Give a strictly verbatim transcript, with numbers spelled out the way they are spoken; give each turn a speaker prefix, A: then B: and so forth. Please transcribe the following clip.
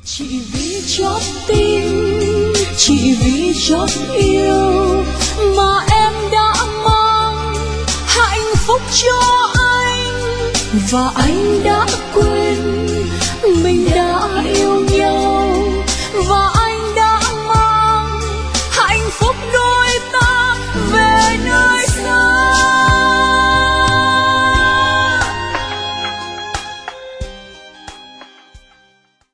A: Chỉ vì chót tin, chỉ vì chót yêu mà em đã mang hạnh phúc cho anh, và anh đã quên